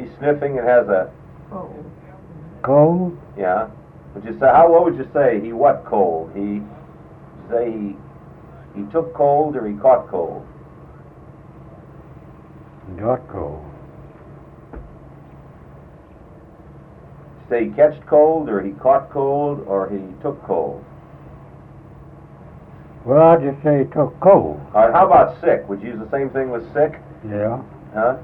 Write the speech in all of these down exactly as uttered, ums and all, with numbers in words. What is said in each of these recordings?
he's sniffing and has a... Cold. Cold? Yeah. Would you say, how, what would you say? He what cold? He, say he, he took cold or he caught cold? Got cold. Say he catched cold or he caught cold or he took cold? Well, I just say he took cold. All right, how about sick? Would you use the same thing with sick? Yeah. Huh?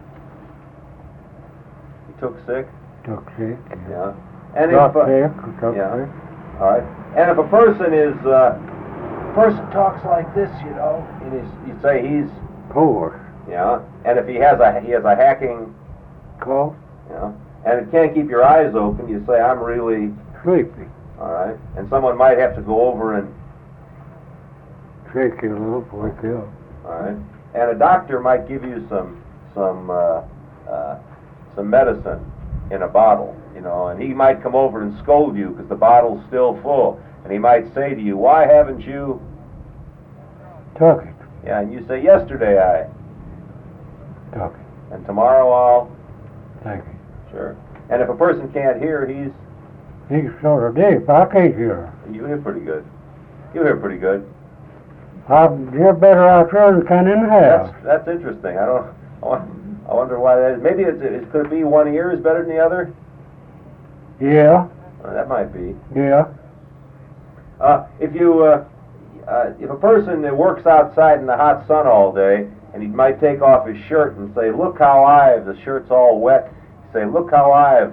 He took sick? Took sick. Yeah. And Got if, uh, sick. Took yeah. sick. All right. And if a person is, uh, person talks like this, you know, and he's, you'd say he's, Poor. yeah. And if he has a, he has a hacking, Cough. yeah, and it can't keep your eyes open, you say, I'm really, Sleepy. all right. And someone might have to go over and, Shake you a little, wake you up. all right. And a doctor might give you some, some, uh, uh, some medicine in a bottle, you know, and he might come over and scold you because the bottle's still full. And he might say to you, why haven't you... Took it. Yeah, and you say, yesterday I... Took it. And tomorrow I'll... Thank you. Sure. And if a person can't hear, he's... He's sort of deep. I can't hear. You hear pretty good. You hear pretty good. I'm you're better out there than can in the house. That's, that's interesting. I don't... I wonder, I wonder why that is. Maybe it's, it could it be one ear is better than the other? Yeah. Uh, that might be. Yeah. Uh, if you... Uh, uh, if a person that works outside in the hot sun all day, and he might take off his shirt and say, look how I've... The shirt's all wet. Say, look how I've...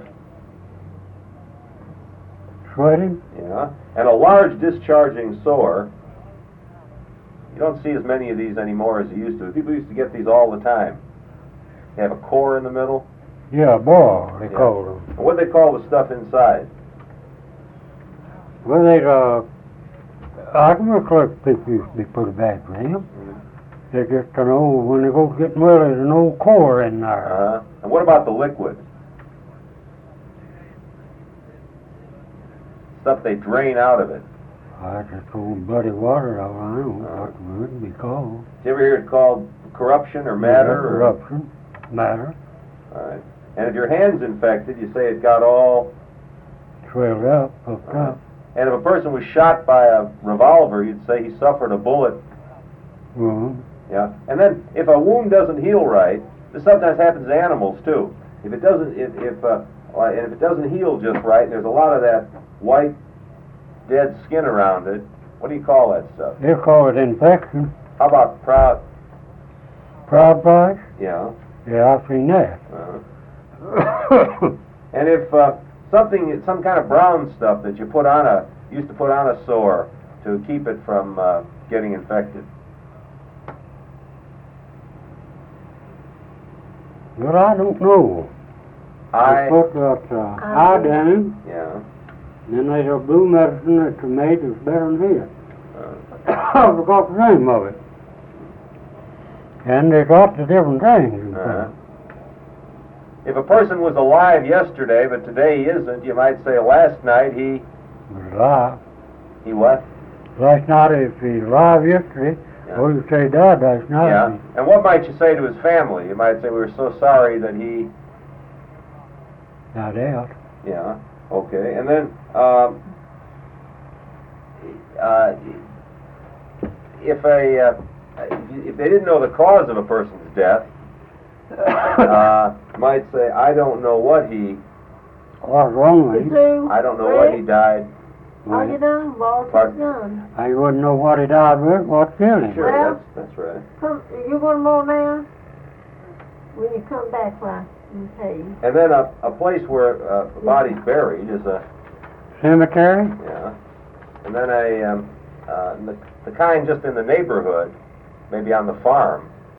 Sweating? Yeah. And a large discharging sore. You don't see as many of these anymore as you used to. People used to get these all the time. They have a core in the middle. Yeah, ball, they Yeah. call them. And what do they call the stuff inside? Well, they, uh, I can recall people used to be pretty bad for them. Mm-hmm. They just an old, when they go getting well, there's an old core in there. Uh-huh. And what about the liquid? Stuff they drain out of it. I just old bloody water, all I know, Uh-huh. what it would be called. Did you ever hear it called corruption or matter? Or? Corruption, matter, All right. And if your hand's infected, you say it got all... swelled up, hooked Uh-huh. up. And if a person was shot by a revolver, you'd say he suffered a bullet. Well, Yeah. And then if a wound doesn't heal right, this sometimes happens to animals too. If it doesn't, if if uh, and if it doesn't heal just right, and there's a lot of that white dead skin around it. What do you call that stuff? they call it infection. How about proud? Proud price? Yeah. Yeah, I've seen that. Uh-huh. And if uh, something, some kind of brown stuff that you put on a, used to put on a sore to keep it from uh, getting infected. But I don't know. I. They put that uh, iodine, Yeah. and then there's a blue medicine that's made that's better than his. Uh, I forgot the name of it. And there's lots of different things. in uh-huh. fact. If a person was alive yesterday, but today he isn't, you might say last night he, But alive. he what? Last night, if he's alive yesterday, Yeah. well, you say he died last night. Yeah. And what might you say to his family? You might say, we were so sorry that he, Not out. yeah, okay. And then, um, uh, if a, uh, if they didn't know the cause of a person's death, uh, might say, I don't know what he, What's wrong with him? Sue, I don't know what he died. Are you done? Walter's Pardon? done. I wouldn't know what he died with, what killed him. Sure, Well- that's, that's right. Come, you want more now? When you come back, why? Okay. And then a, a place where uh, a body's buried is a, Cemetery? yeah. And then a, um, uh, the, the kind just in the neighborhood, maybe on the farm,